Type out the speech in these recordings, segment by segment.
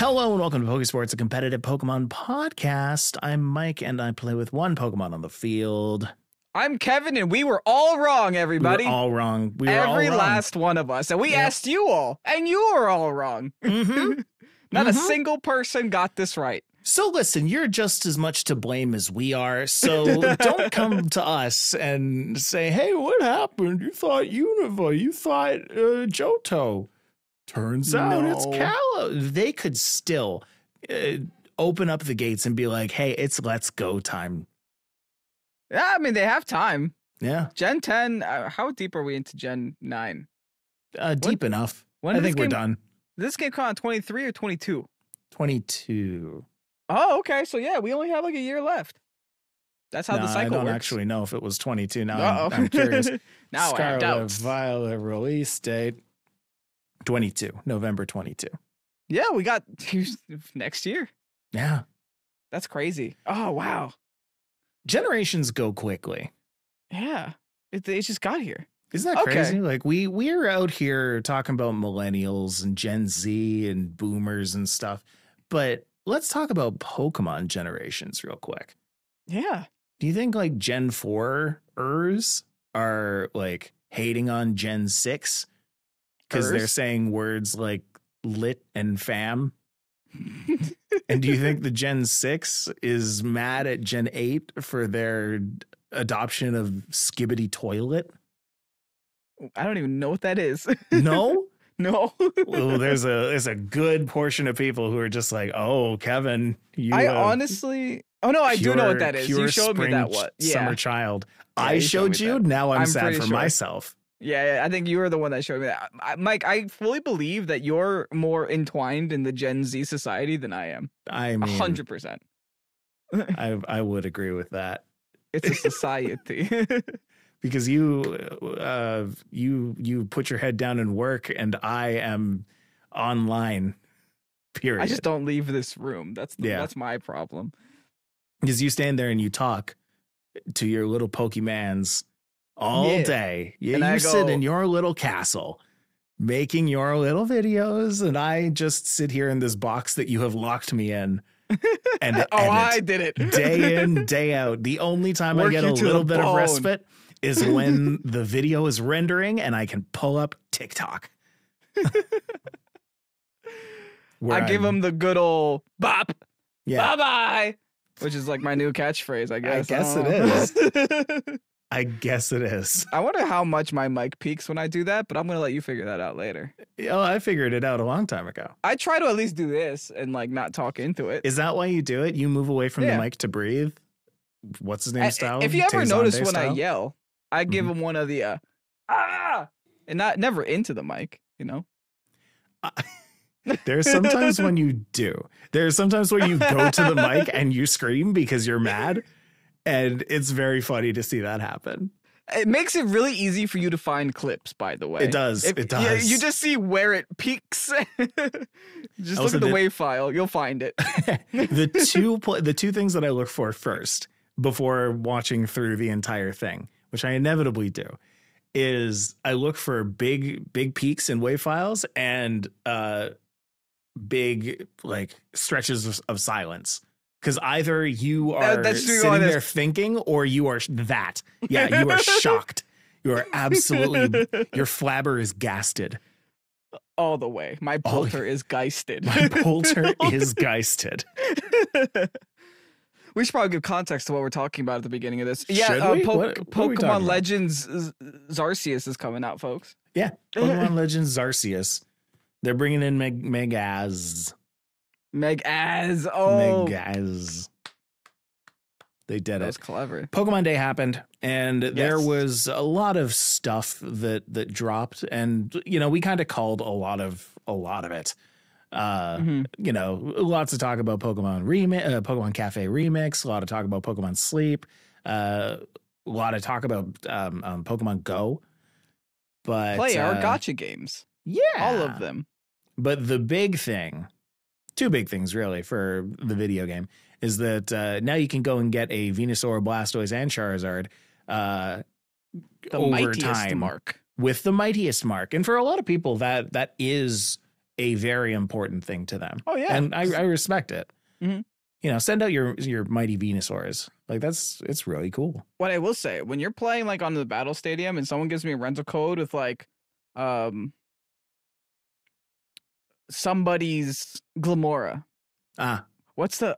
Hello and welcome to Pokesports, a competitive Pokemon podcast. I'm Mike and I play with one Pokemon on the field. I'm Kevin and we were all wrong, everybody. We were all wrong. Every last one of us. And we asked you all, and you were all wrong. Not a single person got this right. So listen, you're just as much to blame as we are, so don't come to us and say, hey, what happened? You thought Unova, you thought Johto. Turns out it's Kalos. They could still open up the gates and be like, hey, it's let's go time. Yeah, I mean, they have time. Yeah. Gen 10, how deep are we into Gen 9? Deep enough. I think we're done. Did this game come out 23 or 22? 22. Oh, okay. So, yeah, we only have like a year left. That's how the cycle works. I don't actually know if it was 22. Now I'm curious. Now I have doubts. Violet release date. 22, November 22. Yeah, we got next year. Yeah. That's crazy. Oh, wow. Generations go quickly. Yeah. It just got here. Isn't that crazy? Like we're out here talking about millennials and Gen Z and boomers and stuff. But let's talk about Pokemon generations real quick. Yeah. Do you think like Gen 4ers are like hating on Gen 6? Because they're saying words like lit and fam. And do you think the Gen 6 is mad at Gen 8 for their adoption of Skibbity Toilet? I don't even know what that is. No? No. Well, there's a good portion of people who are just like, oh, Kevin, you honestly... Oh, no, I do know what that is. You showed me that one. Yeah. Summer child. Yeah, I showed you. Now I'm sad for sure. myself. Yeah, I think you were the one that showed me that. Mike, I fully believe that you're more entwined in the Gen Z society than I am. I mean, 100%. I would agree with that. It's a society. Because you put your head down and work, and I am online. Period. I just don't leave this room. That's my problem. Because you stand there and you talk to your little Pokemans all day. Yeah, you sit in your little castle making your little videos, and I just sit here in this box that you have locked me in. And I did it day in, day out. The only time I get a little bit of respite is when the video is rendering and I can pull up TikTok. I give them the good old bop. Yeah. Bye-bye. Which is like my new catchphrase, I guess. I guess it is. I guess it is. I wonder how much my mic peaks when I do that, but I'm going to let you figure that out later. Oh, I figured it out a long time ago. I try to at least do this and like not talk into it. Is that why you do it? You move away from the mic to breathe? What's his name style? If you ever notice when I yell, I give him one of the and never into the mic, you know? There's sometimes when you do. There's sometimes when you go to the mic and you scream because you're mad. And it's very funny to see that happen. It makes it really easy for you to find clips, by the way. It does. It does. Yeah, you just see where it peaks. Just look at the WAV file. You'll find it. The two things that I look for first before watching through the entire thing, which I inevitably do, is I look for big peaks in WAV files and big like stretches of silence. Because either you are sitting there thinking or you are that. Yeah, you are shocked. You are absolutely, your flabber is gasted. All the way. My bolter is geisted. My bolter is geisted. We should probably give context to what we're talking about at the beginning of this. Yeah, Pokemon Legends Zarcius is coming out, folks. Yeah, Pokemon Legends Zarcius. They're bringing in Megaz. Megaz. They did it. That was clever. Pokemon Day happened, and there was a lot of stuff that dropped, and we kind of called a lot of it. Lots of talk about Pokemon Cafe Remix, a lot of talk about Pokemon Sleep, a lot of talk about Pokemon Go. But play our gacha games. Yeah. All of them. But the big thing, two big things really for the video game, is that now you can go and get a Venusaur, Blastoise, and Charizard the mightiest mark. With the mightiest mark. And for a lot of people, that is a very important thing to them. Oh yeah, and I respect it. Mm-hmm. You know, send out your mighty Venusaurs. Like it's really cool. What I will say, when you're playing like on the battle stadium and someone gives me a rental code with like somebody's Glamora. What's the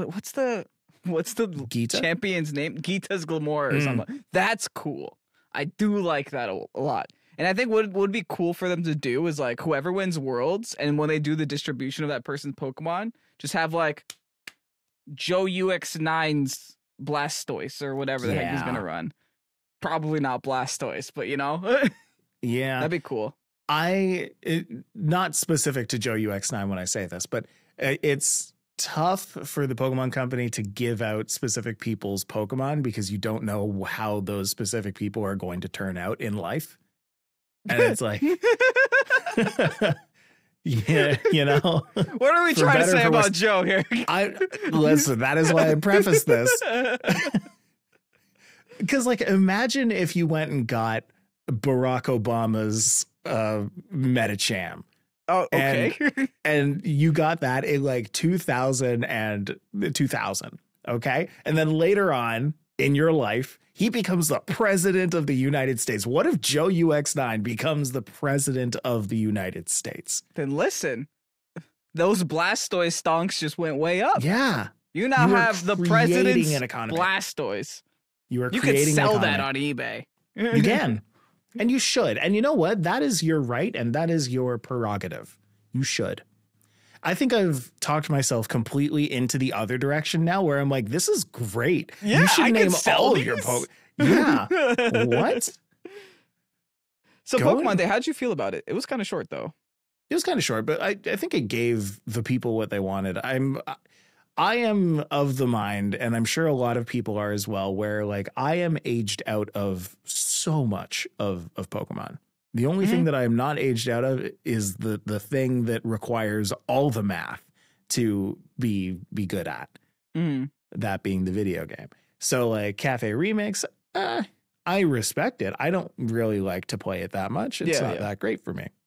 Gita? champion's name? Gita's Glamora or something. That's cool. I do like that a lot. And I think what would be cool for them to do is like whoever wins Worlds, and when they do the distribution of that person's Pokemon, just have like Joe UX9's Blastoise or whatever the heck he's gonna run. Probably not Blastoise, but you know, yeah, that'd be cool. Not specific to Joe UX9 when I say this, but it's tough for the Pokemon Company to give out specific people's Pokemon because you don't know how those specific people are going to turn out in life. And it's like, yeah, you know. What are we trying to say about Joe here? Listen, that is why I prefaced this. Because, like, imagine if you went and got Barack Obama's Medicham. Oh, okay. And you got that in like 2000. Okay. And then later on in your life, he becomes the president of the United States. What if Joe UX9 becomes the president of the United States? Then listen, those Blastoise stonks just went way up. Yeah. You now have the president's an economy. Blastoise. You could sell that on eBay. You can. And you should. And you know what? That is your right and that is your prerogative. You should. I think I've talked myself completely into the other direction now where I'm like, this is great. Yeah, you should I name all these. of your Pokemon. Yeah. What? So Pokemon Day, how'd you feel about it? It was kind of short though. It was kind of short, but I think it gave the people what they wanted. I am of the mind, and I'm sure a lot of people are as well, where like I am aged out of so much of Pokemon. The only thing that I am not aged out of is the thing that requires all the math to be good at. That being the video game. So like Cafe Remix, I respect it. I don't really like to play it that much. It's not that great for me.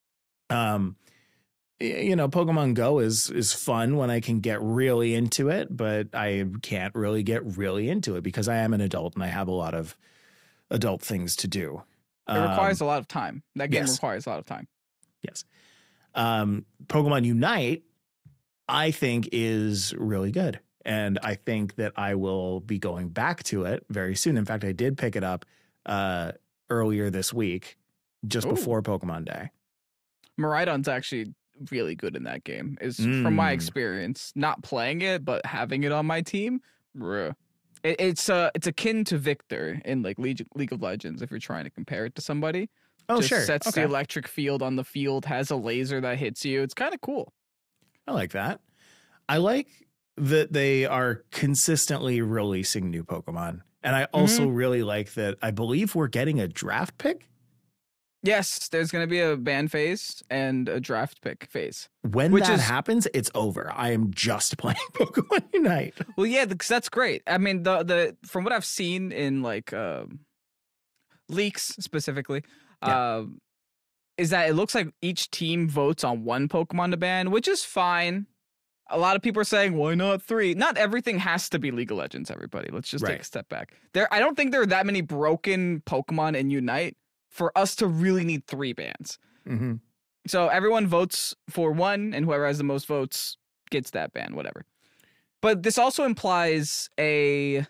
You know, Pokemon Go is fun when I can get really into it, but I can't really get really into it because I am an adult and I have a lot of adult things to do. It requires a lot of time. That game requires a lot of time. Yes. Pokemon Unite, I think, is really good. And I think that I will be going back to it very soon. In fact, I did pick it up earlier this week, just before Pokemon Day. Miraidon's actually really good in that game. Is from my experience, not playing it, but having it on my team. It's akin to Victor in like League of Legends if you're trying to compare it to somebody. Oh, just sure. Sets the electric field on the field, has a laser that hits you. It's kind of cool. I like that. I like that they are consistently releasing new Pokemon. And I also really like that I believe we're getting a draft pick. Yes, there's going to be a ban phase and a draft pick phase. When that happens, it's over. I am just playing Pokemon Unite. Well, yeah, because that's great. I mean, the from what I've seen in like leaks specifically, is that it looks like each team votes on one Pokemon to ban, which is fine. A lot of people are saying, why not 3? Not everything has to be League of Legends, everybody. Let's just take a step back. I don't think there are that many broken Pokemon in Unite for us to really need 3 bans. So everyone votes for 1, and whoever has the most votes gets that ban, whatever. But this also implies a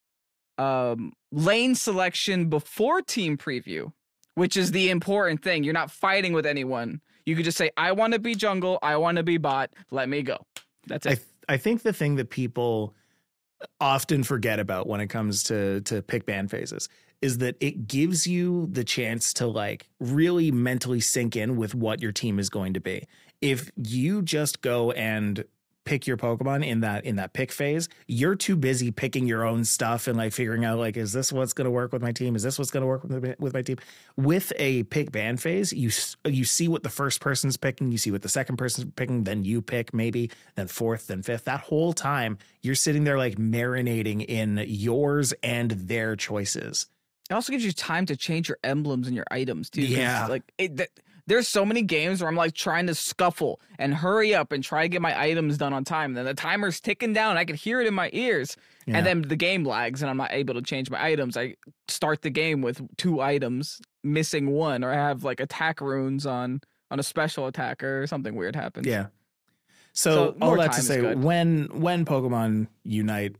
lane selection before team preview, which is the important thing. You're not fighting with anyone. You could just say, I want to be jungle, I want to be bot, let me go. That's it. I think the thing that people often forget about when it comes to pick ban phases is that it gives you the chance to like really mentally sink in with what your team is going to be. If you just go and pick your Pokemon in that pick phase, you're too busy picking your own stuff and like figuring out like, is this what's going to work with my team? Is this what's going to work with my team? With a pick ban phase, you see what the first person's picking, you see what the second person's picking, then you pick maybe, then fourth, then fifth. That whole time you're sitting there like marinating in yours and their choices. It also gives you time to change your emblems and your items too. Yeah. Like there's so many games where I'm like trying to scuffle and hurry up and try to get my items done on time. And then the timer's ticking down. And I can hear it in my ears. Yeah. And then the game lags and I'm not able to change my items. I start the game with 2 items, missing 1, or I have like attack runes on a special attacker or something weird happens. Yeah. So all more that to time is say, good. when Pokemon Unite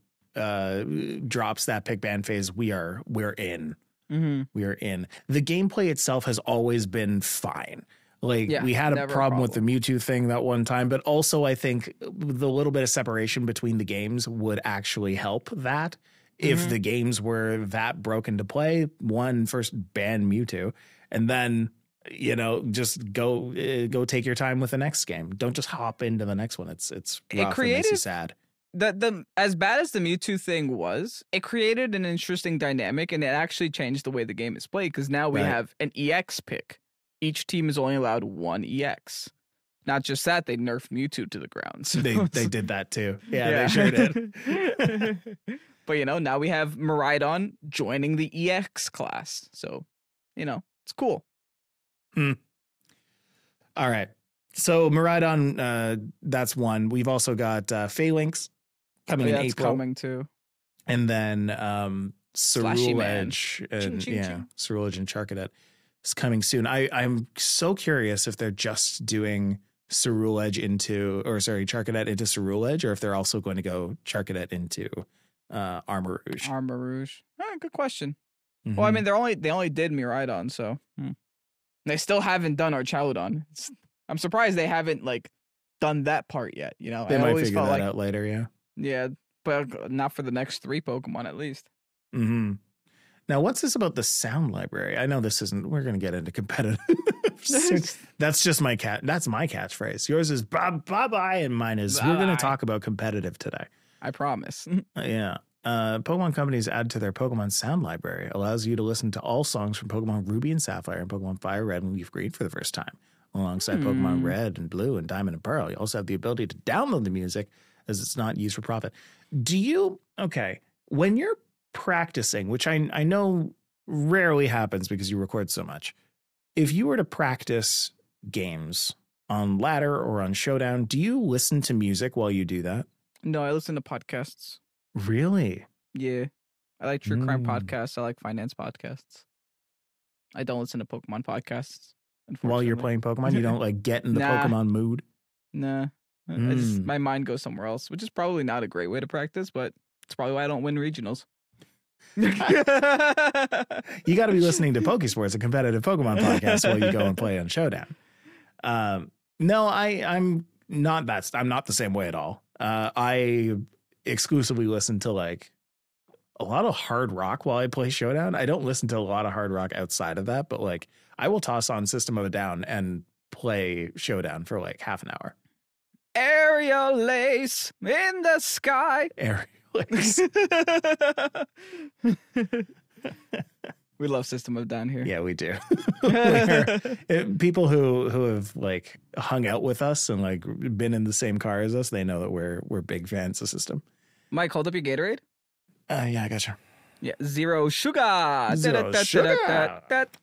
drops that pick ban phase, we're in. Mm-hmm. We are in. The gameplay itself has always been fine. Like, Yeah, we had a never a problem with the Mewtwo thing that one time, but also I think the little bit of separation between the games would actually help that. If the games were that broken to play, first ban Mewtwo, and then, you know, just go take your time with the next game. Don't just hop into the next one. It's rough and makes you sad. The as bad as the Mewtwo thing was, it created an interesting dynamic, and it actually changed the way the game is played, because now we have an EX pick. Each team is only allowed 1 EX. Not just that, they nerfed Mewtwo to the ground. So They did that too. Yeah, they sure did. But, you know, now we have Miraidon joining the EX class. So, you know, it's cool. All right. So Miraidon, that's one. We've also got Phalanx coming in April. Coming too. And then Slashy Man. Ceruledge, Ching, ching, ching. Ceruledge and Charcadet is coming soon. I'm so curious if they're just doing Charcadet into Ceruledge, or if they're also going to go Charcadet into Armarouge. Armarouge. Good question. Mm-hmm. Well, I mean, they only did Miraidon, so they still haven't done Archaludon. I'm surprised they haven't like done that part yet. You know, They might figure that out later. Yeah. Yeah, but not for the next 3 Pokemon at least. Mm-hmm. Now, what's this about the sound library? I know this isn't. We're going to get into competitive. That's just my cat. That's my catchphrase. Yours is bye bye, and mine is we're going to talk about competitive today. I promise. Yeah. Pokemon companies add to their Pokemon sound library, allows you to listen to all songs from Pokemon Ruby and Sapphire and Pokemon Fire Red and Leaf Green for the first time, alongside Pokemon Red and Blue and Diamond and Pearl. You also have the ability to download the music, as it's not used for profit. When you're practicing, which I know rarely happens because you record so much, if you were to practice games on Ladder or on Showdown, do you listen to music while you do that? No, I listen to podcasts. Really? Yeah. I like true crime podcasts. I like finance podcasts. I don't listen to Pokemon podcasts. While you're playing Pokemon, you don't like get in the Pokemon mood? Nah. My mind goes somewhere else, which is probably not a great way to practice, but it's probably why I don't win regionals. You got to be listening to Pokesports, a competitive Pokemon podcast, while you go and play on Showdown. No, I'm not that. I'm not the same way at all. I exclusively listen to like a lot of hard rock while I play Showdown. I don't listen to a lot of hard rock outside of that, but like I will toss on System of a Down and play Showdown for like half an hour. Aerial lace in the sky. Aerial lace. We love System of a Down here. Yeah, we do. People who have like hung out with us and like been in the same car as us, they know that we're big fans of System. Mike, hold up your Gatorade. Yeah, I gotcha. Yeah, zero sugar. Zero sugar.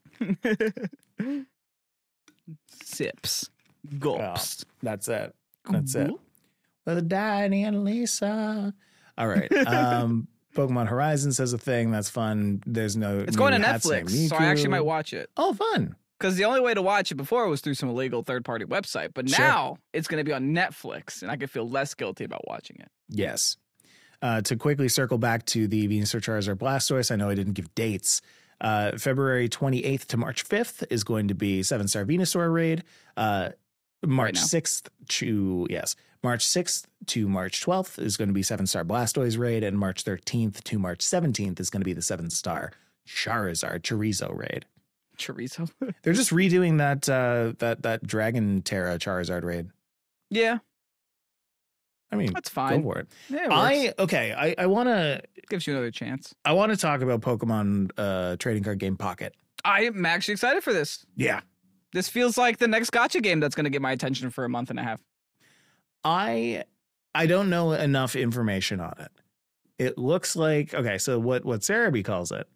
Sips. Gulps. Well, that's it. That's it. With Danny and Lisa. All right. Pokemon Horizon says a thing. That's fun. There's no. It's going to Netflix, so I actually might watch it. Oh, fun. Because the only way to watch it before was through some illegal third-party website. But now it's going to be on Netflix, and I can feel less guilty about watching it. Yes. To quickly circle back to the Venusaur Charizard Blastoise, I know I didn't give dates. February 28th to March 5th is going to be 7-star Venusaur raid. March 6th to March 12th is going to be 7-star Blastoise raid, and March 13th to March 17th is going to be the 7-star Charizard Chorizo raid. Chorizo? They're just redoing that Dragon Terra Charizard raid. Yeah. I mean, that's fine. Go for it. Yeah, I want to... Gives you another chance. I want to talk about Pokemon trading card game Pocket. I am actually excited for this. Yeah. This feels like the next gacha game that's going to get my attention for a month and a half. I don't know enough information on it. It looks like, okay, so what Cerebi calls it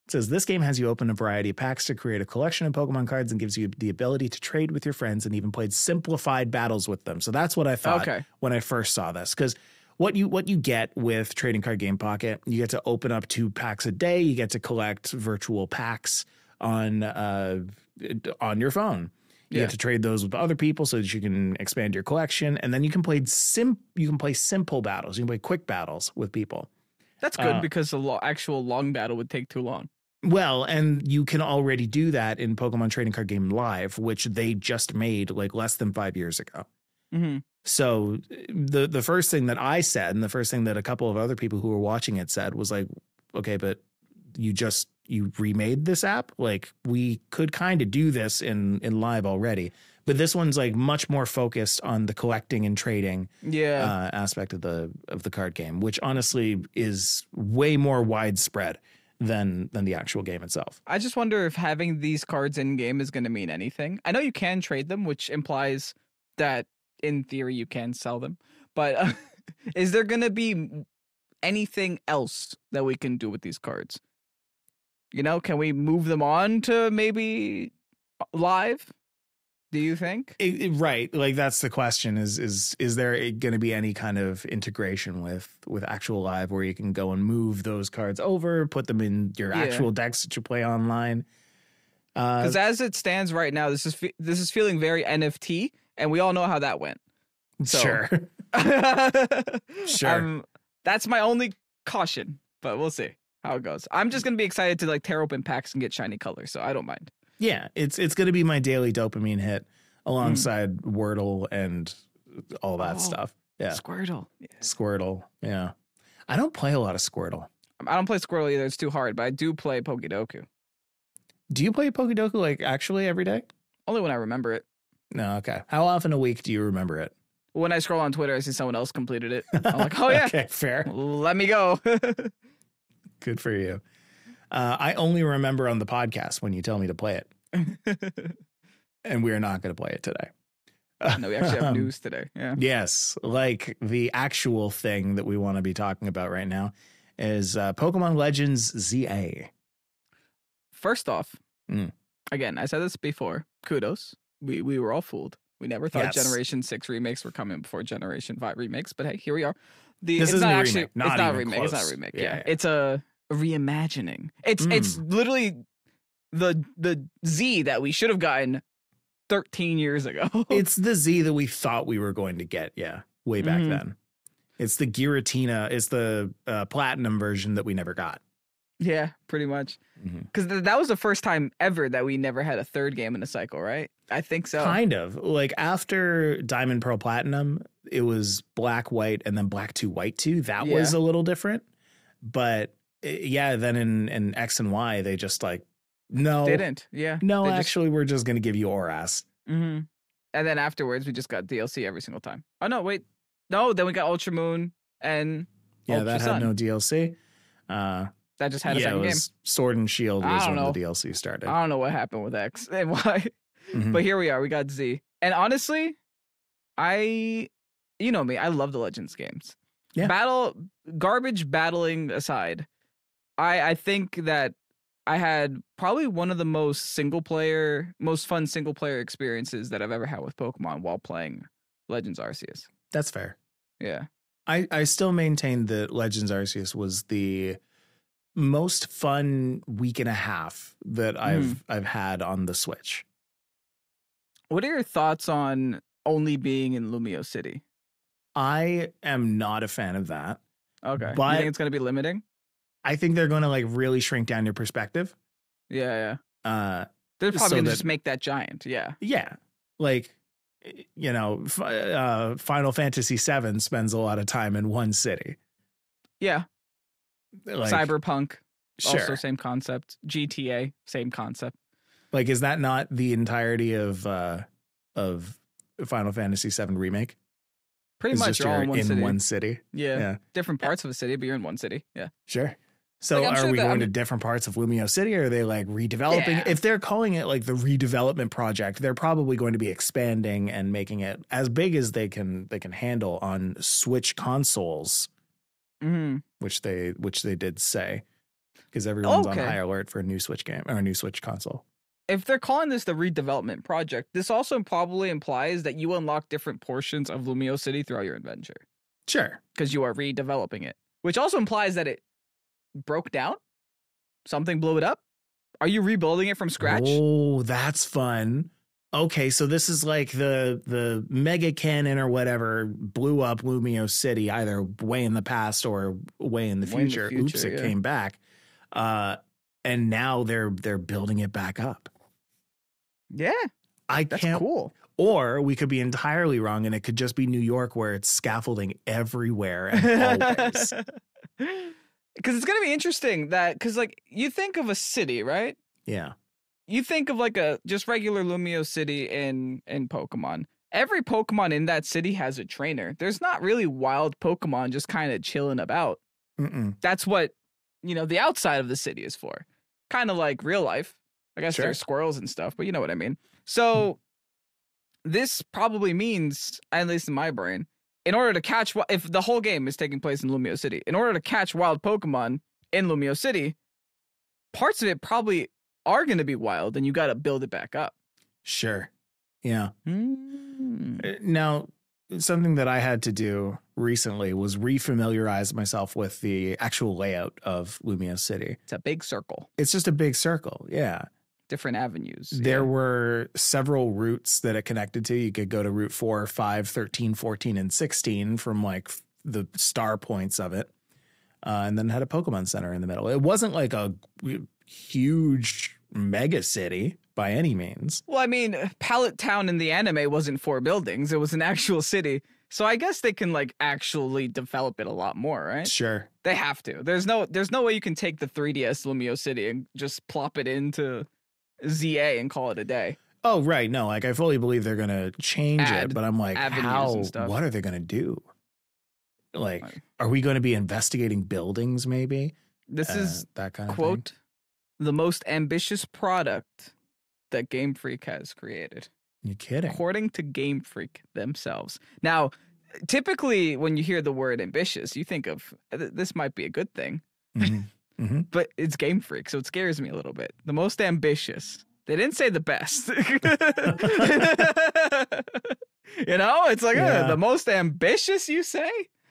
It says this game has you open a variety of packs to create a collection of Pokemon cards and gives you the ability to trade with your friends and even played simplified battles with them. So that's what I thought when I first saw this. Because what you get with Trading Card Game Pocket, you get to open up 2 packs a day. You get to collect virtual packs on your phone. You get to trade those with other people so that you can expand your collection, and then you can play simple battles. You can play quick battles with people. That's good because the actual long battle would take too long. Well, and you can already do that in Pokemon Trading Card Game Live, which they just made like less than 5 years ago. Mm-hmm. So the first thing that I said, and the first thing that a couple of other people who were watching it said, was like, okay, but you remade this app? Like, we could kind of do this in Live already. But this one's like much more focused on the collecting and trading aspect of the card game, which honestly is way more widespread than the actual game itself. I just wonder if having these cards in game is going to mean anything. I know you can trade them, which implies that in theory you can sell them. But is there going to be anything else that we can do with these cards? You know, can we move them on to maybe Live? Do you think? Right. Like, that's the question is there going to be any kind of integration with actual Live where you can go and move those cards over, put them in your actual decks that you play online? Because as it stands right now, this is feeling very NFT, and we all know how that went. So, sure. Sure. That's my only caution, but we'll see how it goes. I'm just going to be excited to like tear open packs and get shiny colors, so I don't mind. Yeah, it's going to be my daily dopamine hit alongside Wordle and all that stuff. Yeah. Squirtle. Yeah. Squirtle. Yeah. I don't play a lot of Squirtle. I don't play Squirtle either. It's too hard, but I do play Pokédoku. Do you play Pokédoku like actually every day? Only when I remember it. No, okay. How often a week do you remember it? When I scroll on Twitter, I see someone else completed it. I'm like, oh yeah. Okay, fair. Let me go. Good for you. I only remember on the podcast when you tell me to play it. And we're not going to play it today. No, we actually have news today. Yeah. Yes. Like, the actual thing that we want to be talking about right now is Pokemon Legends ZA. First off, again, I said this before. Kudos. We were all fooled. We never thought Generation 6 remakes were coming before Generation 5 remakes, but hey, here we are. This isn't a remake. It's not a remake. It's not a remake. Yeah. It's a reimagining. It's literally the Z that we should have gotten 13 years ago. It's the Z that we thought we were going to get, way back then. It's the Giratina. It's the platinum version that we never got. Yeah, pretty much. Because that was the first time ever that we never had a third game in a cycle, right? I think so. Kind of. Like, after Diamond, Pearl, Platinum, it was Black, White, and then Black 2, White 2. That was a little different. But then in X and Y, they just like, no. Didn't. Yeah. No, actually, we're just going to give you Oras. And then afterwards, we just got DLC every single time. Oh, no, wait. No, then we got Ultra Moon and Ultra that Sun. had no DLC. That just had a second game. Sword and Shield was when the DLC started. I don't know what happened with X and Y. But here we are. We got Z. And honestly, you know me, I love the Legends games. Yeah. Garbage battling aside, I think that I had probably one of the most fun single player experiences that I've ever had with Pokemon while playing Legends Arceus. That's fair. Yeah. I still maintain that Legends Arceus was the most fun week and a half that I've had on the Switch. What are your thoughts on only being in Lumio City? I am not a fan of that. Okay. But you think it's going to be limiting? I think they're going to like really shrink down your perspective. Yeah. They're probably going to just make that giant. Yeah. Yeah. Like, you know, Final Fantasy VII spends a lot of time in one city. Yeah. Like, Cyberpunk, also same concept. GTA, same concept. Like, is that not the entirety of Final Fantasy VII Remake? Pretty much, you're all in one city. Yeah. Different parts of a city, but you're in one city. Yeah. Sure. So like, are we going to different parts of Lumio City, or are they like redeveloping? Yeah. If they're calling it like the redevelopment project, they're probably going to be expanding and making it as big as they can handle on Switch consoles, which they did say. because everyone's on Okay. high alert for a new Switch game or a new Switch console. If they're calling this the redevelopment project, this also probably implies that you unlock different portions of Lumio City throughout your adventure Sure. because you are redeveloping it, which also implies that it broke down. Something blew it up. Are you rebuilding it from scratch? Oh, that's fun. Okay, so this is like the mega cannon or whatever blew up Lumio City, either way in the past or way in the future. Oops, it came back. And now they're building it back up. Yeah, that's can't. cool. Or we could be entirely wrong, and it could just be New York where it's scaffolding everywhere and always. Because it's gonna be interesting because like you think of a city, right? Yeah. You think of like a just regular Lumio City in Pokemon. Every Pokemon in that city has a trainer. There's not really wild Pokemon just kind of chilling about. That's what, the outside of the city is for. Kind of like real life. I guess there's squirrels and stuff, but you know what I mean. So this probably means, at least in my brain, in order to catch, if the whole game is taking place in Lumio City, in order to catch wild Pokemon in Lumio City, parts of it probably are going to be wild, and you got to build it back up. Sure. Yeah. Now, something that I had to do recently was refamiliarize myself with the actual layout of Lumio City. It's a big circle. It's just a big circle. Yeah. Different avenues. There were several routes that it connected to. You could go to Route 4, 5, 13, 14, and 16 from like the star points of it. And then had a Pokemon Center in the middle. It wasn't like a huge mega city by any means. Well, I mean, Pallet Town in the anime wasn't 4 buildings. It was an actual city. So I guess they can like actually develop it a lot more, right? Sure. They have to. There's no way you can take the 3DS Lumio City and just plop it into ZA and call it a day. Oh, right. No, like I fully believe they're going to change it, but I'm like, what are they going to do? Like, are we going to be investigating buildings maybe? This is that kind of quote, thing? The most ambitious product that Game Freak has created. You're kidding. According to Game Freak themselves. Now, typically when you hear the word ambitious, you think of this might be a good thing. But it's Game Freak, so it scares me a little bit. The most ambitious. They didn't say the best. It's like the most ambitious, you say?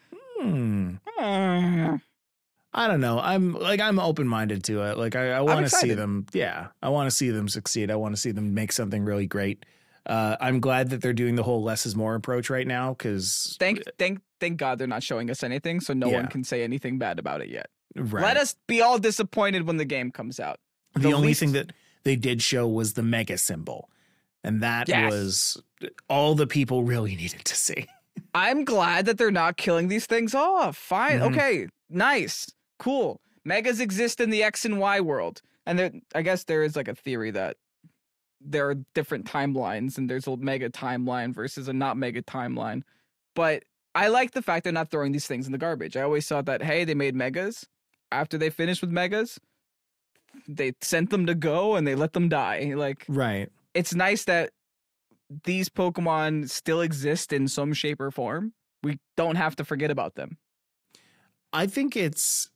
I don't know. I'm open-minded to it. Like I want to see them. Yeah, I want to see them succeed. I want to see them make something really great. I'm glad that they're doing the whole less is more approach right now because thank God they're not showing us anything, so no one can say anything bad about it yet. Right. Let us be all disappointed when the game comes out. The only thing that they did show was the mega symbol, and that was all the people really needed to see. I'm glad that they're not killing these things off. Fine. Okay. Nice. Cool. Megas exist in the X and Y world. And I guess there is like a theory that there are different timelines and there's a mega timeline versus a not mega timeline. But I like the fact they're not throwing these things in the garbage. I always thought that, hey, they made megas. After they finished with megas, they sent them to go and they let them die. Like, right. It's nice that these Pokemon still exist in some shape or form. We don't have to forget about them. I think it's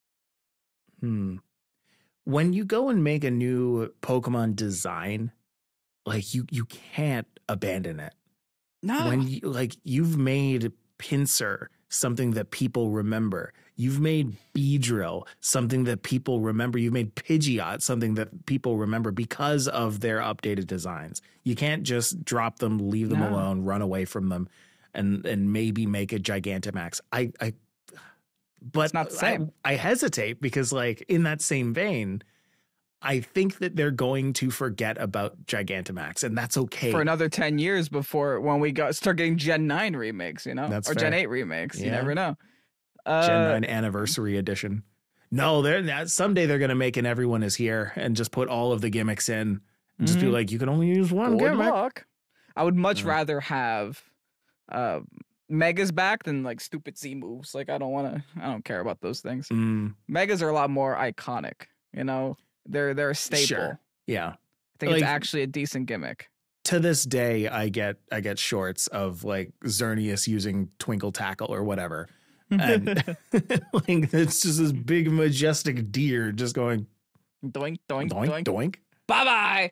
when you go and make a new Pokemon design, like you can't abandon it. No. When you've made Pinsir something that people remember. You've made Beedrill something that people remember. You've made Pidgeot something that people remember because of their updated designs. You can't just drop them, leave them alone, run away from them, and maybe make a Gigantamax. But it's not the same. I hesitate because, like, in that same vein, I think that they're going to forget about Gigantamax, and that's okay. For another 10 years before when we start getting Gen 9 remakes, That's or fair. Gen 8 remakes. You never know. Gen 9 Anniversary Edition. No, someday they're going to make an Everyone Is Here and just put all of the gimmicks in and just be like, you can only use one gimmick. Luck. I would much rather have Megas back than like stupid Z moves. Like I don't care about those things. Megas are a lot more iconic, They're a staple. Sure. Yeah. I think it's actually a decent gimmick. To this day, I get shorts of like Xerneas using Twinkle Tackle or whatever. And like it's just this big majestic deer just going Doink, doink, doink doink. doink. Bye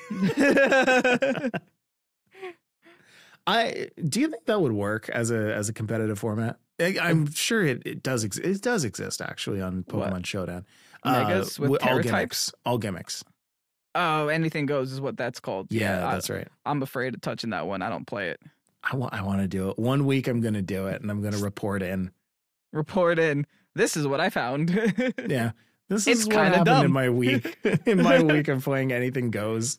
I do you think that would work as a competitive format? I'm sure it does. It does exist actually on Pokemon What? Showdown. Megas with all Terra gimmicks. types? All gimmicks. Oh, anything goes is what that's called. Yeah, that's right. I'm afraid of touching that one. I don't play it. I want to do it. 1 week I'm going to do it and I'm going to report in. Report in. This is what I found. Yeah. This It's is what kinda happened in dumb. my week. In my week of playing Anything Goes.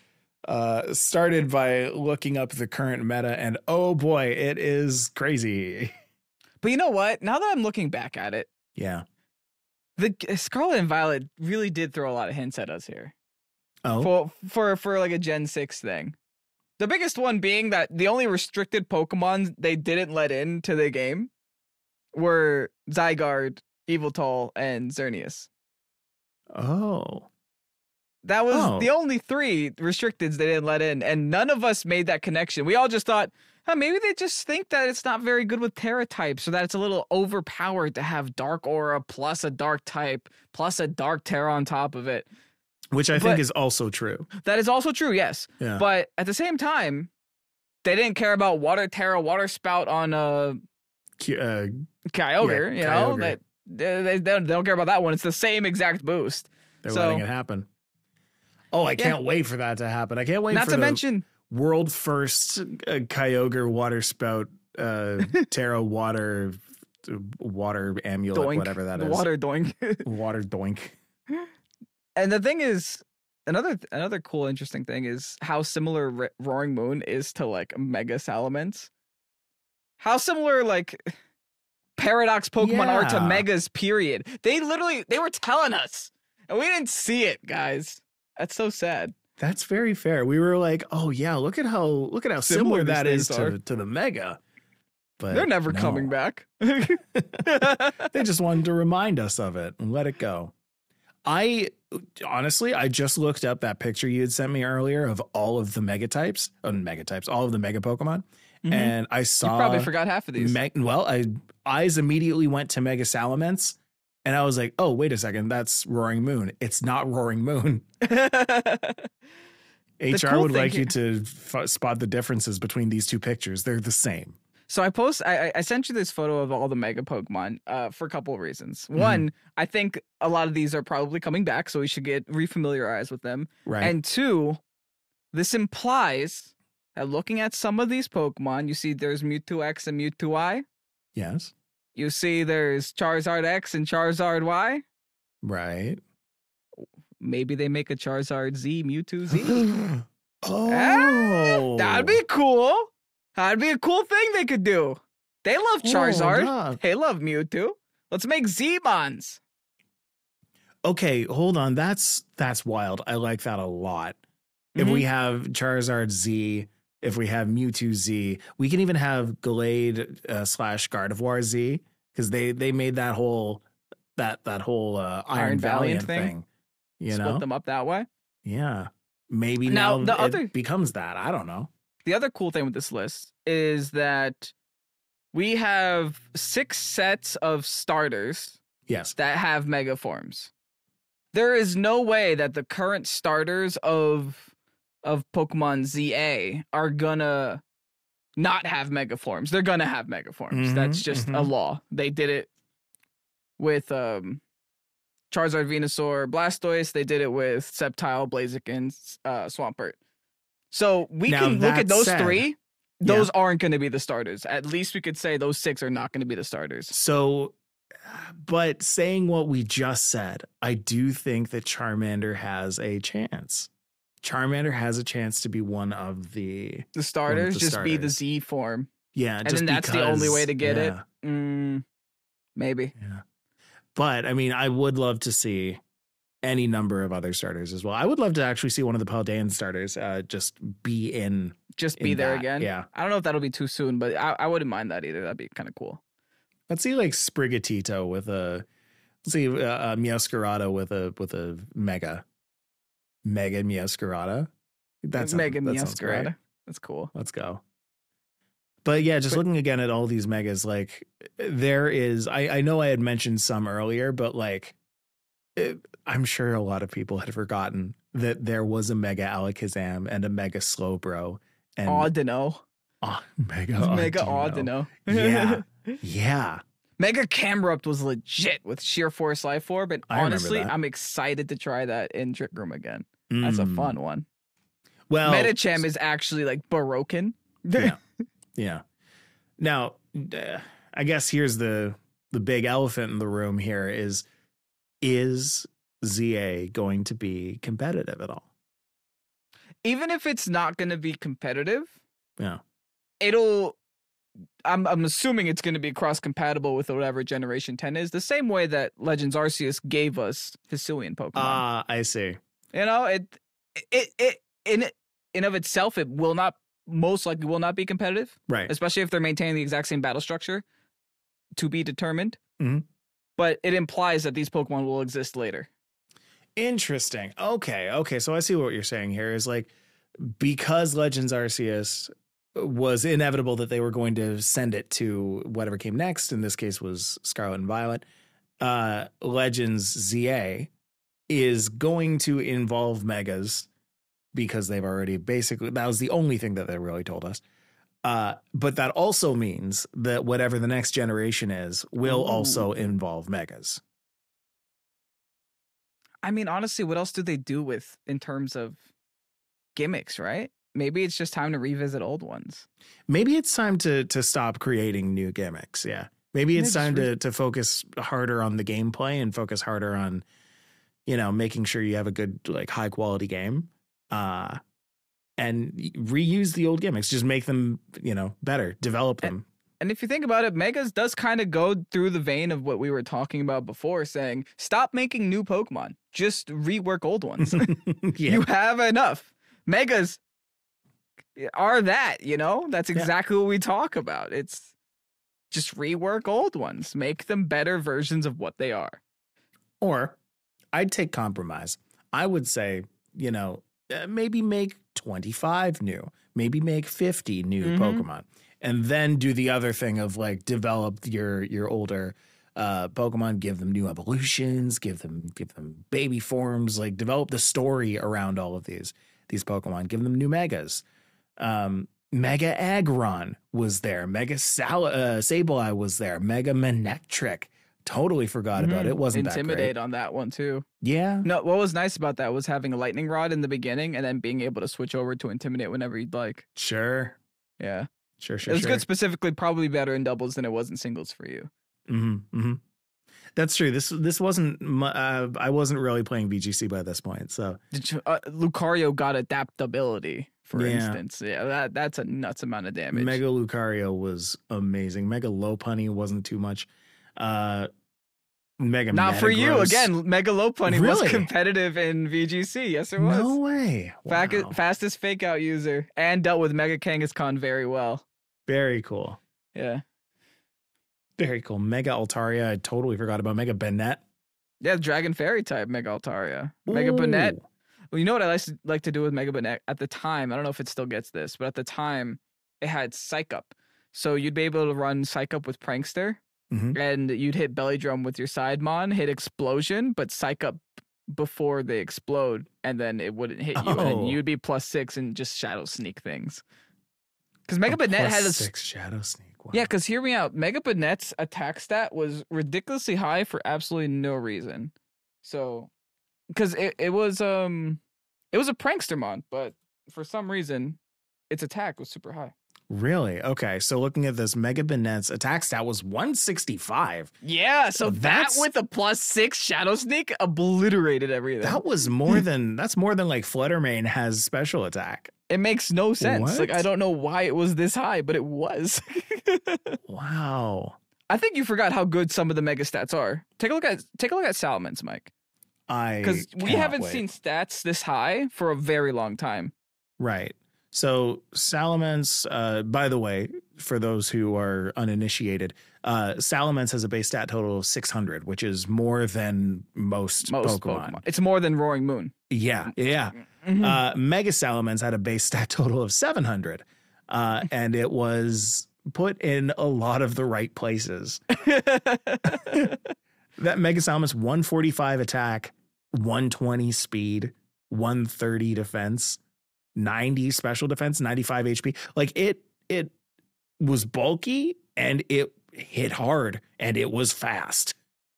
Started by looking up the current meta and oh boy, it is crazy. But you know what? Now that I'm looking back at it, Yeah. the Scarlet and Violet really did throw a lot of hints at us here. Oh. For like a Gen 6 thing. The biggest one being that the only restricted Pokemon they didn't let into the game were Zygarde, Yveltal, and Xerneas. Oh. That was Oh. the only 3 restricteds they didn't let in, and none of us made that connection. We all just thought, maybe they just think that it's not very good with Terra types, or that it's a little overpowered to have Dark Aura plus a Dark type plus a Dark Terra on top of it. Which I But- think is also true. That is also true, yes. Yeah. But at the same time, they didn't care about Water Terra, Water Spout on Kyogre, you know? Kyogre. They don't care about that one. It's the same exact boost. They're So- letting it happen. Oh, I can't wait for that to happen. I can't wait Not for to the mention, world first Kyogre water spout Terra water amulet, doink, whatever that the is. water doink. Water doink. And the thing is, another cool, interesting thing is how similar Roaring Moon is to like Mega Salamence. How similar like Paradox Pokemon are to Yeah. Megas. Period. They were telling us, and we didn't see it, guys. That's so sad. That's very fair. We were like, oh yeah, look at how similar these that is things are. to the Mega. But They're never no. coming back. They just wanted to remind us of it and let it go. I honestly just looked up that picture you had sent me earlier of all of the all of the Mega Pokemon, Mhm. and I You saw probably forgot half of these. eyes immediately went to Mega Salamence, and I was like, oh wait a second, that's Roaring Moon. It's not Roaring Moon. HR cool would thing like you here- to spot the differences between these two pictures. They're the same. So I sent you this photo of all the Mega Pokemon for a couple of reasons. Mm-hmm. One, I think a lot of these are probably coming back, so we should get refamiliarized with them. Right. And 2, this implies that looking at some of these Pokemon, you see there's Mewtwo X and Mewtwo Y. Yes. You see there's Charizard X and Charizard Y. Right. Maybe they make a Charizard Z, Mewtwo Z. Oh. That'd be cool. That'd be a cool thing they could do. They love Charizard. Hold up. They love Mewtwo. Let's make Z-Mons. Okay, hold on. That's wild. I like that a lot. If we have Charizard Z, if we have Mewtwo Z, we can even have Glade / Gardevoir Z, because they made that whole Iron Valiant thing. You Split know? them up that way. Yeah. Maybe Now, now, the it other- becomes that. I don't know. The other cool thing with this list is that we have 6 sets of starters Yes. that have mega forms. There is no way that the current starters of Pokemon ZA are gonna not have mega forms. They're gonna have mega forms. That's just a mhm. law. They did it with Charizard, Venusaur, Blastoise. They did it with Sceptile, Blaziken, Swampert. So we Now, can look at that those said- 3. Those aren't going to be the starters. At least we could say those 6 are not going to be the starters. So, but saying what we just said, I do think that Charmander has a chance. Charmander has a chance to be one of the The starters the just be the starters. Z form. yeah. And just then that's the only way to get it. yeah, Maybe. Yeah. But I mean, I would love to see any number of other starters as well. I would love to actually see one of the Paldean starters just be in. Just be in there that, again. yeah. I don't know if that'll be too soon, but I wouldn't mind that either. That'd be kind of cool. Let's see like Sprigatito with a. Let's see Meowscarada with a mega Meowscarada. That's Mega that sounds great. Meowscarada. That's cool. Let's go. But yeah, just looking again at all these megas, like there is, I know I had mentioned some earlier, but like I'm sure a lot of people had forgotten that there was a Mega Alakazam and a Mega Slowbro and Audino. Mega Audino. Yeah. Yeah. Mega Camerupt was legit with Sheer Force Life Orb, and honestly, I'm excited to try that in Trick Room again. That's a fun one. Well, Medicham is actually like Baroken. Yeah. Yeah. Now, I guess here's the big elephant in the room here is ZA going to be competitive at all? Even if it's not going to be competitive, yeah, I'm assuming it's going to be cross compatible with whatever Generation 10 is, the same way that Legends Arceus gave us Hisuian Pokemon. I see. You know, it in of itself, it will not, most likely will not be competitive, right? Especially if they're maintaining the exact same battle structure, to be determined. Mm-hmm. But it implies that these Pokemon will exist later. Interesting. Okay. So I see what you're saying here is like, because Legends Arceus was inevitable that they were going to send it to whatever came next. In this case was Scarlet and Violet. Legends ZA is going to involve Megas because they've already basically, that was the only thing that they really told us. But that also means that whatever the next generation is will also involve Megas. I mean, honestly, what else do they do with in terms of gimmicks, right? Maybe it's just time to revisit old ones. Maybe it's time to stop creating new gimmicks. Yeah. Maybe it's time to focus harder on the gameplay and focus harder on, you know, making sure you have a good, like, high quality game. And reuse the old gimmicks, just make them, you know, better, develop them. And if you think about it, Megas does kind of go through the vein of what we were talking about before, saying, stop making new Pokemon, just rework old ones. Yeah. You have enough. Megas are that, you know? That's exactly what we talk about. It's just rework old ones, make them better versions of what they are. Or I'd take compromise. I would say, you know, maybe make 25 new, maybe make 50 new Pokemon, and then do the other thing of like develop your older Pokemon, give them new evolutions, give them baby forms, like develop the story around all of these Pokemon, give them new Megas. Mega Aggron was there, Mega Sableye was there, Mega Manectric. Totally forgot about it. It wasn't Intimidate that great. on that one too. Yeah. No, what was nice about that was having a lightning rod in the beginning and then being able to switch over to Intimidate whenever you'd like. Sure. Yeah. Sure. It was good, specifically probably better in doubles than it was in singles for you. That's true. This wasn't I wasn't really playing VGC by this point. So Lucario got adaptability, for instance. Yeah, that's a nuts amount of damage. Mega Lucario was amazing. Mega Lopunny wasn't too much. Mega Not Metagross. For you again. Mega Lopunny was competitive in VGC. Yes, it was. No way. Wow. Fastest fake out user and dealt with Mega Kangaskhan very well. Very cool. Yeah. Very cool. Mega Altaria. I totally forgot about Mega Banette. Yeah, Dragon Fairy type Mega Altaria. Mega Banette. Well, you know what I like to do with Mega Banette at the time? I don't know if it still gets this, but at the time it had Psych Up. So you'd be able to run Psych Up with Prankster. And you'd hit Belly Drum with your Sidemon, hit Explosion, but Psych Up before they explode, and then it wouldn't hit you, and you'd be +6 and just Shadow Sneak things. Because Mega Banette had a +6 Shadow Sneak. Wow. Yeah, because hear me out. Mega Banette's attack stat was ridiculously high for absolutely no reason. So, because it was a Prankstermon, but for some reason, its attack was super high. Really? Okay. So looking at this, Mega Banette's attack stat was 165. Yeah. So that with a +6 Shadow Sneak obliterated everything. That's more than like Fluttermane has special attack. It makes no sense. What? Like, I don't know why it was this high, but it was. Wow. I think you forgot how good some of the mega stats are. Take a look at Salamence, Mike. Because we haven't seen stats this high for a very long time. Right. So Salamence, by the way, for those who are uninitiated, Salamence has a base stat total of 600, which is more than most Pokemon. It's more than Roaring Moon. Yeah. Mega Salamence had a base stat total of 700, and it was put in a lot of the right places. That Mega Salamence 145 attack, 120 speed, 130 defense, 90 special defense, 95 HP. Like it was bulky and it hit hard and it was fast.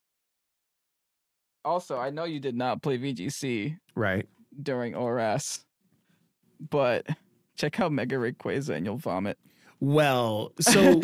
Also, I know you did not play VGC right during ORAS, but check out Mega Rayquaza and you'll vomit. Well, so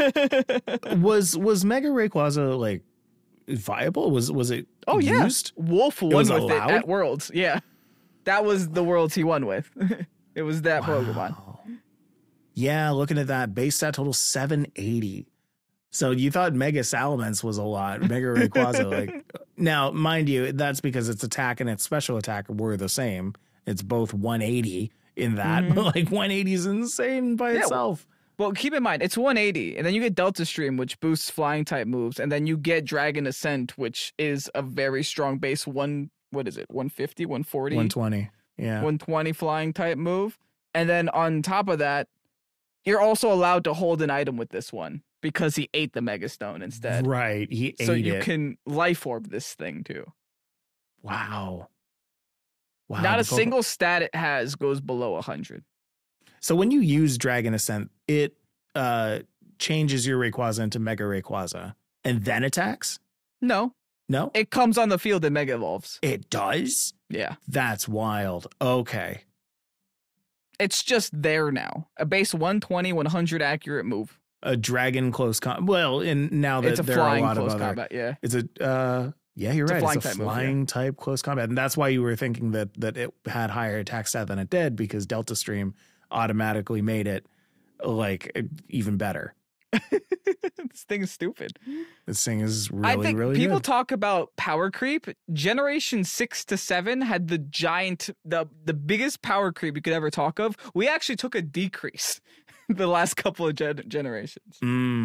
was Mega Rayquaza like viable? Was it used? Yeah. Wolf won with it at Worlds. Yeah. That was the Worlds he won with. It was that Pokemon. Yeah, looking at that, base stat total 780. So you thought Mega Salamence was a lot. Mega Rayquaza, like, now, mind you, that's because its attack and its special attack were the same. It's both 180 in that, but like 180 is insane by itself. Well, keep in mind, it's 180, and then you get Delta Stream, which boosts flying type moves, and then you get Dragon Ascent, which is a very strong base 150, 140? 120, yeah. 120 flying type move. And then on top of that, you're also allowed to hold an item with this one because he ate the Mega Stone instead. Right, he ate it. So you can Life Orb this thing too. Wow. Not a single stat it has goes below 100. So when you use Dragon Ascent, it changes your Rayquaza into Mega Rayquaza and then attacks? No. It comes on the field and Mega Evolves. It does? Yeah. That's wild. Okay. It's just there now. A base 120, 100 accurate move. A dragon close combat. Well, and now that there are a lot of close other combat, yeah. It's a yeah, you're right. It's a flying type close combat. And that's why you were thinking that it had higher attack stat than it did, because Delta Stream automatically made it like even better. This thing is stupid. This thing is really, I think really people good. talk about power creep. Generation 6 to 7 had the biggest power creep you could ever talk of. We actually took a decrease the last couple of generations.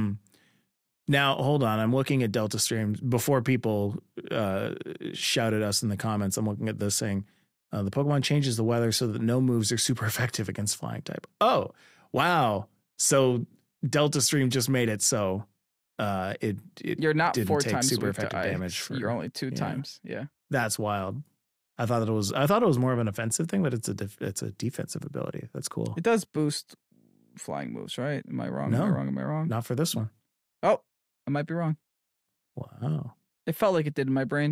Now, hold on. I'm looking at Delta Stream. Before people shout at us in the comments, I'm looking at this thing. The Pokemon changes the weather so that no moves are super effective against flying type. Oh, wow. So Delta Stream just made it so you're not didn't 4 take times super weak to effective damage. You're only 2 times. Yeah. That's wild. I thought it was more of an offensive thing, but it's a defensive ability. That's cool. It does boost flying moves, right? Am I wrong? No, Am I wrong? Not for this one. Oh, I might be wrong. Wow. It felt like it did in my brain.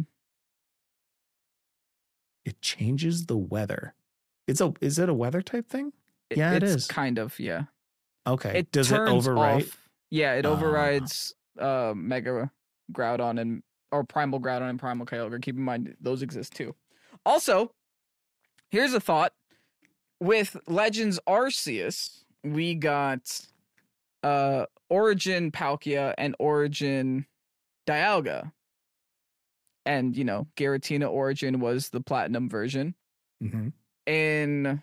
It changes the weather. Is it a weather type thing? Yeah, it is. Kind of, yeah. Okay. Does it override? Yeah, it overrides Mega Groudon or Primal Groudon and Primal Kyogre. Keep in mind, those exist too. Also, here's a thought. With Legends Arceus, we got Origin Palkia and Origin Dialga. And, Giratina Origin was the platinum version. Mm-hmm. In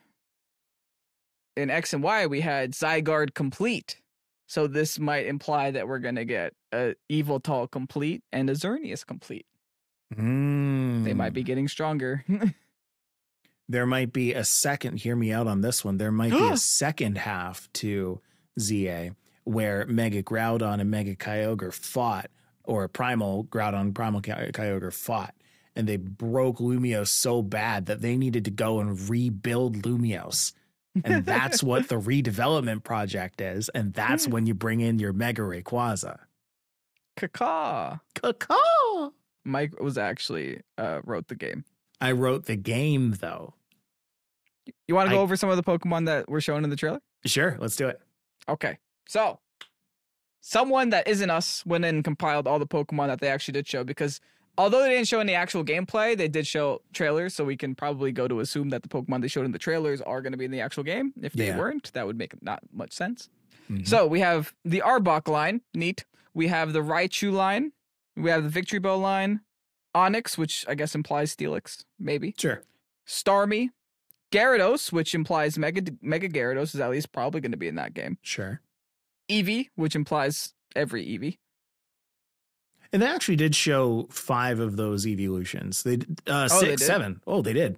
X and Y, we had Zygarde Complete. So this might imply that we're going to get a Yveltal Complete and a Xerneas Complete. They might be getting stronger. There might be a second, hear me out on this one, there might be a second half to ZA where Mega Groudon and Mega Kyogre fought, or Primal Groudon, Primal Kyogre fought, and they broke Lumiose so bad that they needed to go and rebuild Lumiose. And that's what the redevelopment project is. And that's when you bring in your Mega Rayquaza. Caw. Mike was actually wrote the game. I wrote the game, though. You want to go over some of the Pokemon that were shown in the trailer? Sure, let's do it. Okay, so someone that isn't us went and compiled all the Pokemon that they actually did show, because although they didn't show any actual gameplay, they did show trailers, so we can probably go to assume that the Pokemon they showed in the trailers are going to be in the actual game. If they weren't, that would make not much sense. Mm-hmm. So we have the Arbok line, neat. We have the Raichu line. We have the Victory Bow line. Onix, which I guess implies Steelix, maybe. Sure. Starmie. Gyarados, which implies Mega Gyarados is at least probably going to be in that game. Sure. Eevee, which implies every Eevee. And they actually did show 5 of those evolutions. They did 6, 7. Oh, they did.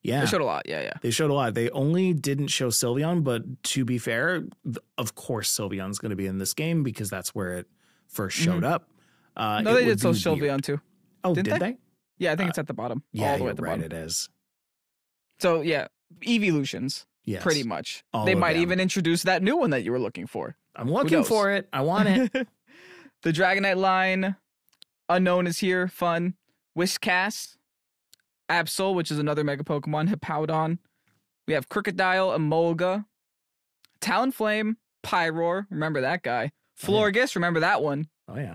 Yeah. They showed a lot. Yeah. They showed a lot. They only didn't show Sylveon, but to be fair, of course Sylveon's going to be in this game because that's where it first showed up. No, they did show Sylveon too. Oh, Didn't did they? Yeah, I think it's at the bottom. Yeah, all the way you're at the right. bottom. It is. So yeah, Evolutions. Yes. Pretty much. All They of might them. even introduce that new one that you were looking for. I'm looking for it. I want it. The Dragonite line, Unknown is here. Fun. Whiscash, Absol, which is another Mega Pokemon. Hippowdon. We have Crocodile, Emolga, Talonflame, Pyroar. Remember that guy. Florges. Remember that one. Oh yeah.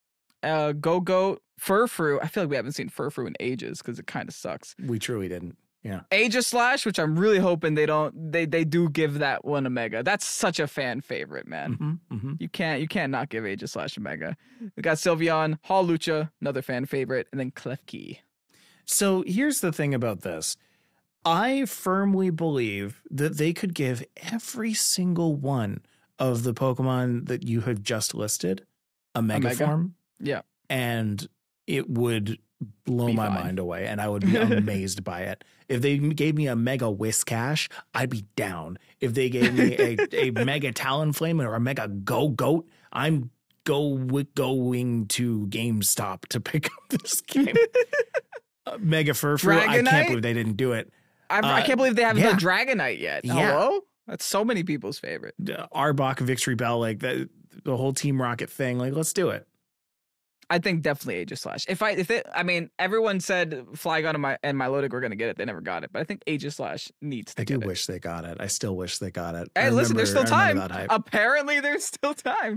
Go-Go, Furfrou. I feel like we haven't seen Furfrou in ages because it kind of sucks. We truly didn't. Yeah. Aegislash, which I'm really hoping they do give that one a mega. That's such a fan favorite, man. You can't not give Aegislash a mega. We got Sylveon, Hawlucha, another fan favorite, and then Klefki. So here's the thing about this. I firmly believe that they could give every single one of the Pokemon that you have just listed a mega form. Yeah. And it would blow my mind away, and I would be amazed by it. If they gave me a Mega Whiscash, I'd be down. If they gave me a Mega Talonflame or a Mega Go-Goat, I'm going to GameStop to pick up this game. Mega Furfrou, I can't believe they didn't do it. I can't believe they haven't done Dragonite yet. Yeah. Hello? That's so many people's favorite. Arbok, Victory Bell, like the whole Team Rocket thing. Like, let's do it. I think definitely Aegislash. Everyone said Flygon and Milotic were going to get it. They never got it. But I think Aegislash needs to get it. I do wish they got it. I still wish they got it. Hey, listen, there's still time. Apparently, there's still time.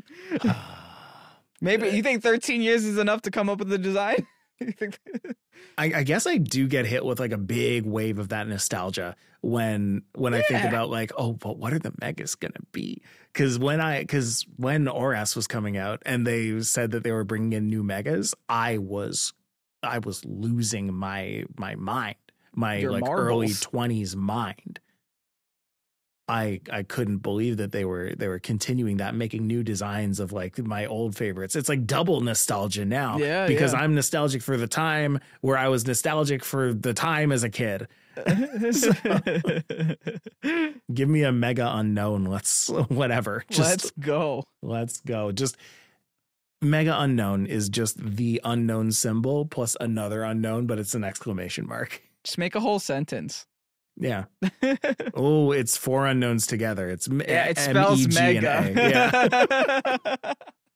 Maybe you think 13 years is enough to come up with the design? I guess I do get hit with like a big wave of that nostalgia when I think about like, oh, but what are the megas gonna be? Because when ORAS was coming out and they said that they were bringing in new megas, I was losing my mind, Your like marbles. early 20s mind. I couldn't believe that they were continuing that, making new designs of like my old favorites. It's like double nostalgia now, because I'm nostalgic for the time where I was nostalgic for the time as a kid. So, give me a Mega Unknown. Let's go. Let's go. Just Mega Unknown is just the unknown symbol plus another unknown, but it's an exclamation mark. Just make a whole sentence. Yeah. Oh, it's 4 unknowns together. It's it spells mega. Yeah.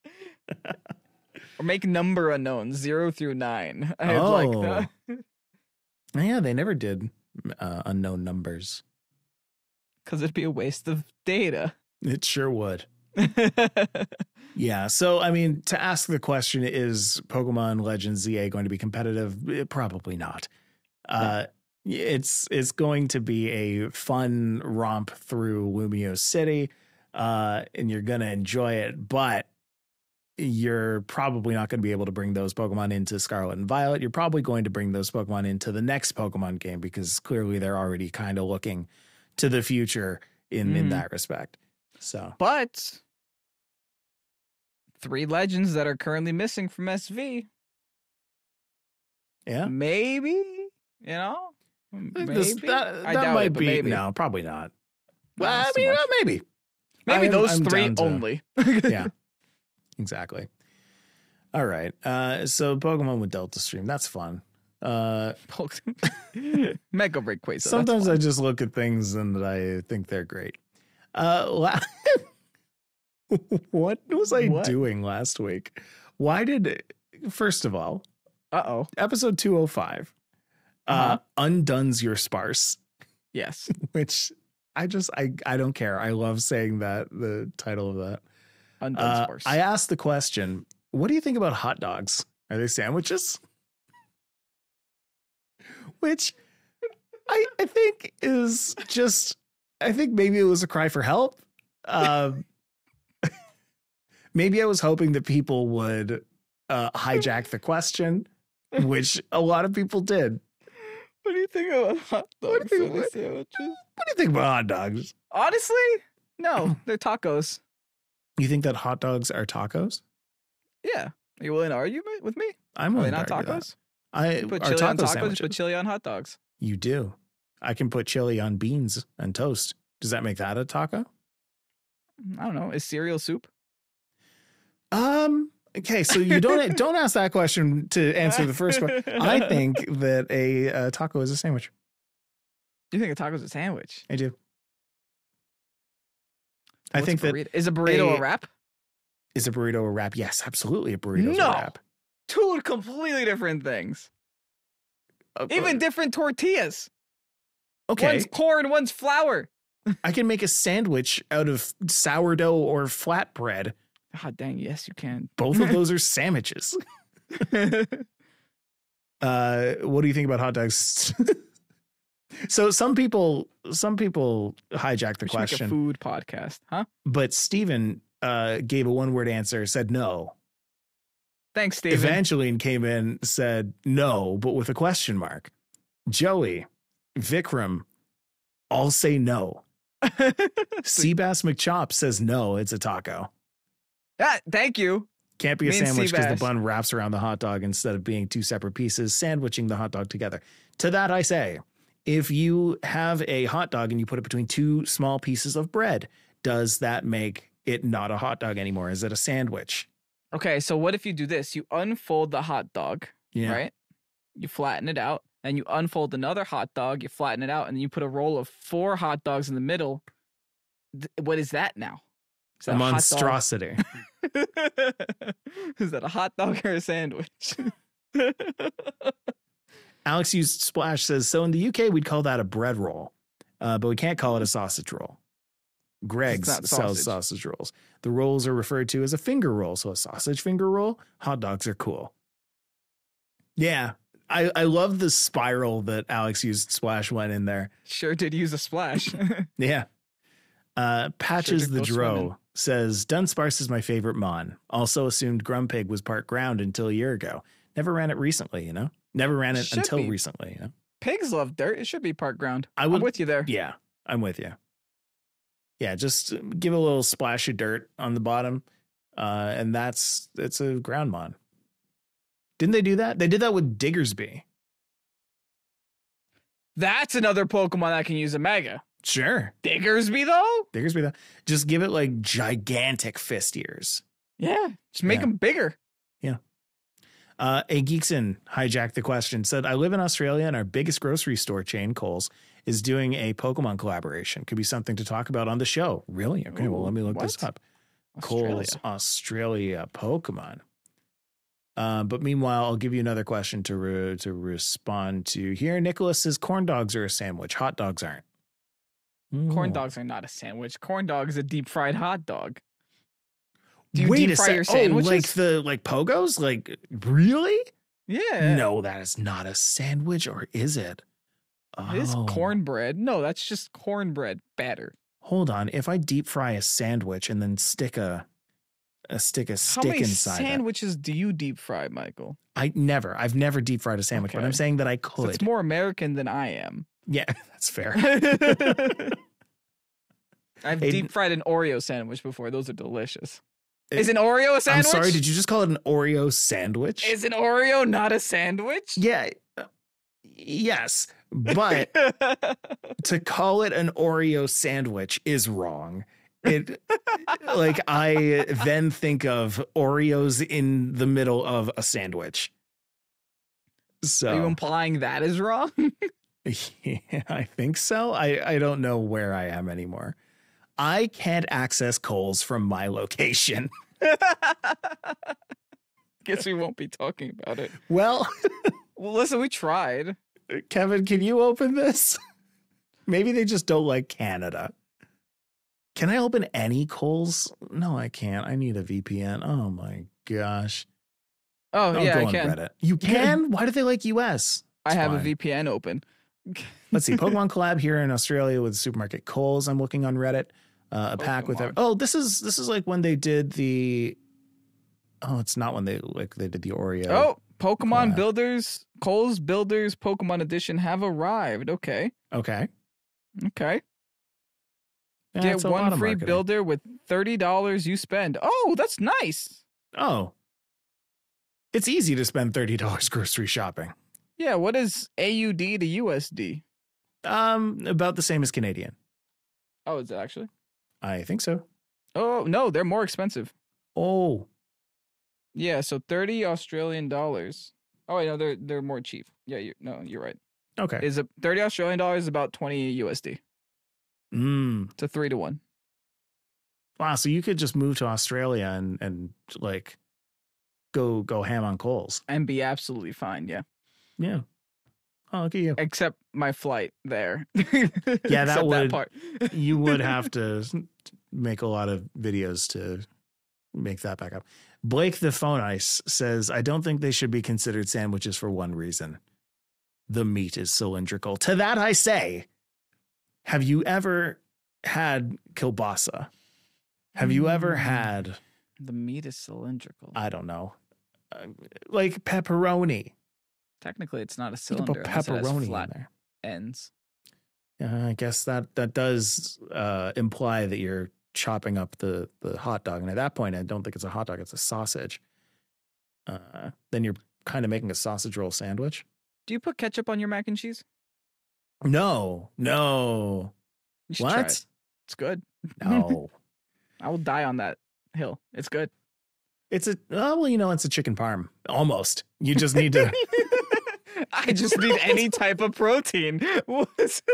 Or make number unknowns 0 through 9. I like that. Yeah, they never did unknown numbers. Because it'd be a waste of data. It sure would. Yeah. So, I mean, to ask the question, is Pokemon Legends ZA going to be competitive? Probably not. It's going to be a fun romp through Lumio City, and you're going to enjoy it, but you're probably not going to be able to bring those Pokemon into Scarlet and Violet. You're probably going to bring those Pokemon into the next Pokemon game because clearly they're already kind of looking to the future in that respect. So, but 3 legends that are currently missing from SV. Yeah. Maybe, Maybe. That might be. Maybe. No, probably not. Well, I mean, maybe. Maybe those 3 only. Yeah, exactly. All right. So Pokemon with Delta Stream. That's fun. Mega Break Quasar. Sometimes I just look at things and I think they're great. What was I doing last week? First of all, episode 205. Undone's your sparse. Yes. Which I don't care. I love saying that, the title of that. Undone sparse. I asked the question, what do you think about hot dogs? Are they sandwiches? Which I think is just, I think maybe it was a cry for help. Maybe I was hoping that people would hijack the question, which a lot of people did. What do you think about hot dogs? What do you think about hot dogs? Honestly, no, they're tacos. You think that hot dogs are tacos? Yeah. Are you willing to argue with me? I'm willing to argue tacos. That. Put chili on tacos, sandwiches? put chili on hot dogs. You do. I can put chili on beans and toast. Does that make that a taco? I don't know. Is cereal soup? Okay, so you don't ask that question to answer the first one. I think that a taco is a sandwich. You think a taco is a sandwich? I do. What's I think that is a burrito a wrap? Is a burrito a wrap? Yes, absolutely. A burrito is a wrap. Two completely different things. Even different tortillas. Okay. One's corn, one's flour. I can make a sandwich out of sourdough or flatbread. Oh, dang. Yes, you can. Both of those are sandwiches. What do you think about hot dogs? So some people hijack the question. Make a food podcast, huh? But Steven gave a one-word answer, said no. Thanks, Steven. Evangeline came in, said no, but with a question mark. Joey, Vikram, all say no. Seabass McChop says no, it's a taco. Thank you. Can't be a sandwich because the bun wraps around the hot dog instead of being two separate pieces, sandwiching the hot dog together. To that I say, if you have a hot dog and you put it between two small pieces of bread, does that make it not a hot dog anymore? Is it a sandwich? Okay, so what if you do this? You unfold the hot dog, right? You flatten it out, and you unfold another hot dog, you flatten it out, and you put a roll of 4 hot dogs in the middle. What is that now? Is that a monstrosity. Is that a hot dog or a sandwich? Alex Used Splash says, so in the UK, we'd call that a bread roll, but we can't call it a sausage roll. Greg's sells sausage rolls. The rolls are referred to as a finger roll. So a sausage finger roll, hot dogs are cool. Yeah. I love the spiral that Alex Used Splash went in there. Sure did use a splash. Yeah. Patches the Dro says, Dunsparce is my favorite mon. Also assumed Grumpig was part ground until a year ago. Never ran it recently, you know? Never ran it until recently, you know? Pigs love dirt. It should be part ground. I'm with you there. Yeah, I'm with you. Yeah, just give a little splash of dirt on the bottom, and it's a ground mon. Didn't they do that? They did that with Diggersby. That's another Pokemon that can use a Mega. Sure. Diggersby, though? Just give it, like, gigantic fist ears. Yeah, just make them bigger. Yeah. A Geekson hijacked the question, said, I live in Australia and our biggest grocery store chain, Kohl's, is doing a Pokemon collaboration. Could be something to talk about on the show. Really? Okay, well, let me look this up. Kohl's Australia Pokemon. But meanwhile, I'll give you another question to respond to here. Nicholas says corn dogs are a sandwich. Hot dogs aren't. Corn dogs are not a sandwich. Corn dog is a deep fried hot dog. Do you Wait deep fry your sandwiches? Like Pogos? Like, really? Yeah. No, that is not a sandwich, or is it? It is cornbread. No, that's just cornbread batter. Hold on. If I deep fry a sandwich and then stick a stick inside it. How many sandwiches do you deep fry, Michael? I've never deep fried a sandwich, but I'm saying that I could. So it's more American than I am. Yeah, that's fair. I've deep fried an Oreo sandwich before. Those are delicious. Is an Oreo a sandwich? I'm sorry, did you just call it an Oreo sandwich? Is an Oreo not a sandwich? Yeah. Yes. But to call it an Oreo sandwich is wrong. It like I then think of Oreos in the middle of a sandwich. So are you implying that is wrong? Yeah, I think so. I don't know where I am anymore. I can't access Kohl's from my location. Guess we won't be talking about it. Well, listen, we tried. Kevin, can you open this? Maybe they just don't like Canada. Can I open any Kohl's? No, I can't. I need a VPN. Oh my gosh. Oh, yeah, I can. Reddit. You can? Why do they like US? I have a VPN open. Let's see. Pokemon collab here in Australia with supermarket Kohl's. I'm looking on Reddit. A pack with this is like when they did the. Oh, it's not when they did the Oreo. Oh, Pokemon Builders, Kohl's Builders Pokemon Edition have arrived. Okay. Get one free builder with $30 you spend. Oh, that's nice. Oh. It's easy to spend $30 grocery shopping. Yeah, what is AUD to USD? About the same as Canadian. Oh, is it actually? I think so. Oh, no, they're more expensive. Oh. Yeah, so 30 Australian dollars. Oh, wait, no, they're more cheap. Yeah, you're right. Okay. Is a 30 Australian dollars about 20 USD. It's a 3-to-1. Wow, so you could just move to Australia and like go ham on coals. And be absolutely fine, yeah. Yeah. Oh, look at you. Except my flight there. Yeah, that part. You would have to make a lot of videos to make that back up. Blake the Phone Ice says, I don't think they should be considered sandwiches for one reason. The meat is cylindrical. To that I say, have you ever had kielbasa? Have you ever had... The meat is cylindrical. I don't know. Like pepperoni. Technically, it's not a cylinder. Put pepperoni flat in there. Ends. I guess that does imply that you're chopping up the hot dog. And at that point, I don't think it's a hot dog. It's a sausage. Then you're kind of making a sausage roll sandwich. Do you put ketchup on your mac and cheese? No. You should try What? it. It's good. No. I will die on that hill. It's good. It's a chicken parm. Almost. You just need to. I just need any type of protein. No,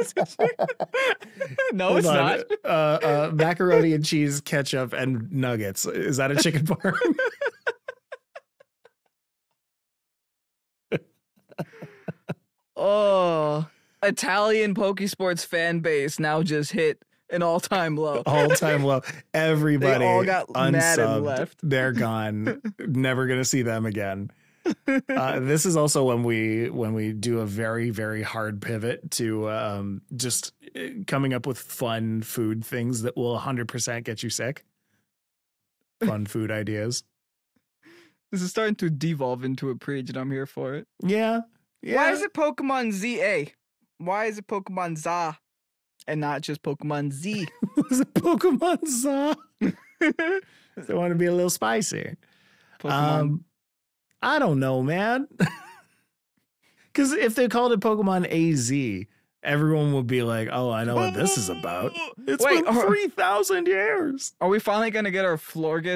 Hold it's on. not. Macaroni and cheese, ketchup, and nuggets. Is that a chicken parm? Oh, Italian Pokesports fan base now just hit an all-time low. All-time low. Everybody They all got mad and unsubbed. left. They're gone. Never gonna see them again. This is also when we do a very, very hard pivot to just coming up with fun food things that will 100% get you sick. Fun food ideas. This is starting to devolve into a preach, and I'm here for it. Yeah. Why is it Pokemon ZA? Why is it Pokemon ZA and not just Pokemon Z? It's a Pokemon Za. They want to be a little spicy. Pokemon. I don't know, man. Because if they called it Pokemon AZ, everyone would be like, "Oh, I know what this is about." It's been 3,000 years. Are we finally gonna get our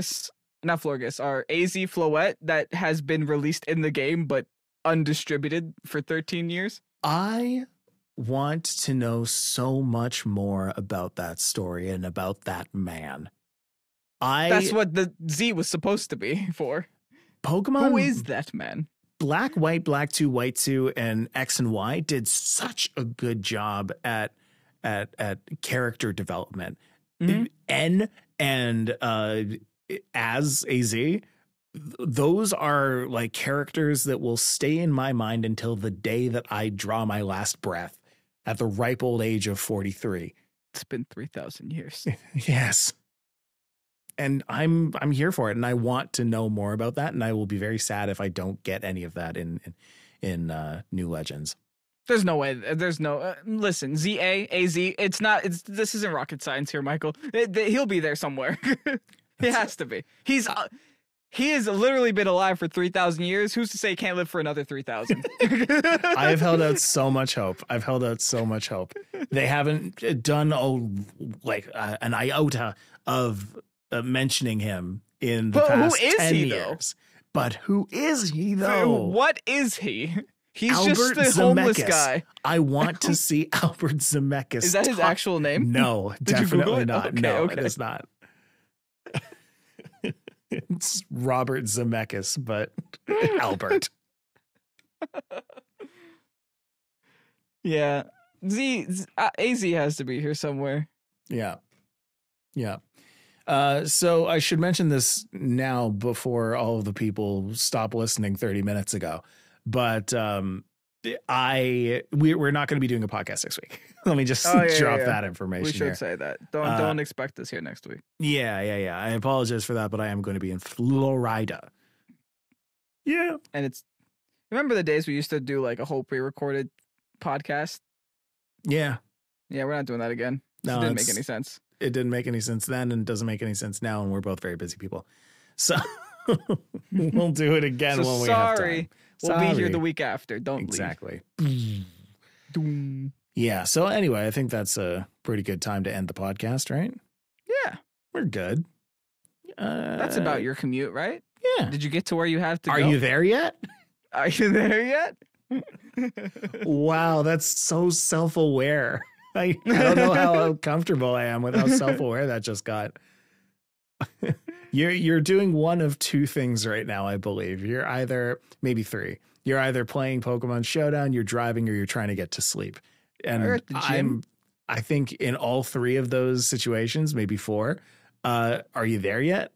our AZ Floette that has been released in the game but undistributed for 13 years? I want to know so much more about that story and about that man. That's what the Z was supposed to be for. Pokemon. Who is that man? Black, White, Black 2, White 2, and X and Y did such a good job at character development. Mm-hmm. N and as AZ, those are like characters that will stay in my mind until the day that I draw my last breath at the ripe old age of 43. It's been 3,000 years. Yes. And I'm here for it, and I want to know more about that, and I will be very sad if I don't get any of that in New Legends. There's no way. There's no listen. ZA AZ. This isn't rocket science here, Michael. He'll be there somewhere. He has to be. He has literally been alive for 3,000 years. Who's to say he can't live for another 3,000? I've held out so much hope. They haven't done an iota of mentioning him in the past 10 years. But who is he, though? What is he? He's Albert just a homeless Zemeckis. guy. I want to see Albert Zemeckis. Is that his actual name? No, Did you Google definitely it? not. Okay, No, okay. it is not. It's Robert Zemeckis, but Albert. Yeah. AZ has to be here somewhere. Yeah. So I should mention this now before all of the people stop listening 30 minutes ago. But we're not going to be doing a podcast next week. Let me just drop that information. We should say that. Don't expect us here next week. Yeah. I apologize for that, but I am going to be in Florida. Yeah. And remember the days we used to do like a whole pre-recorded podcast? Yeah. Yeah, we're not doing that again. No, it didn't make any sense. It didn't make any sense then and doesn't make any sense now, and we're both very busy people. So we'll do it again when we have time. We'll be here the week after. Don't exactly. leave. Yeah. So anyway, I think that's a pretty good time to end the podcast, right? Yeah. We're good. That's about your commute, right? Yeah. Did you get to where you have to go? Are you there yet? Are you there yet? Wow, that's so self-aware. I don't know how comfortable I am with how self-aware that just got. You're doing one of two things right now, I believe. You're either, maybe three. You're either playing Pokemon Showdown, you're driving, or you're trying to get to sleep. And I think in all three of those situations, maybe four, are you there yet?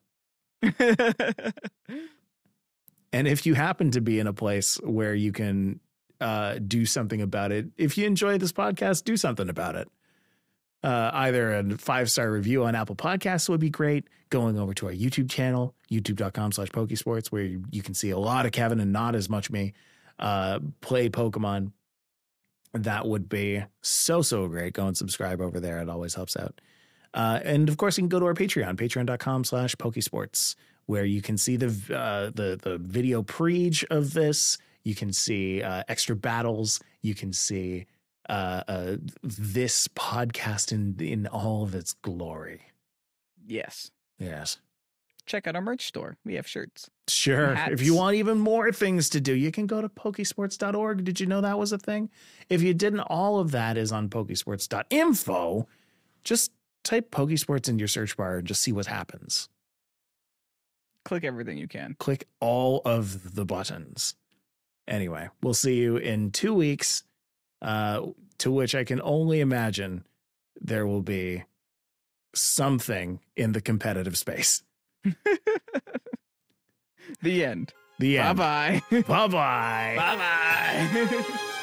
And if you happen to be in a place where you can do something about it, if you enjoy this podcast, do something about it. Either a 5-star review on Apple Podcasts would be great. Going over to our YouTube channel, youtube.com/Pokesports, where you can see a lot of Kevin and not as much me play Pokemon. That would be so great. Go and subscribe over there. It always helps out. And of course, you can go to our Patreon, patreon.com/Pokesports, where you can see the video preach of this. You can see extra battles. You can see this podcast in all of its glory. Yes. Check out our merch store. We have shirts. Sure. If you want even more things to do, you can go to Pokesports.org. Did you know that was a thing? If you didn't, all of that is on Pokesports.info. Just type Pokesports in your search bar and just see what happens. Click everything you can. Click all of the buttons. Anyway, we'll see you in 2 weeks, to which I can only imagine there will be something in the competitive space. The end. The end. Bye-bye. Bye-bye. Bye-bye.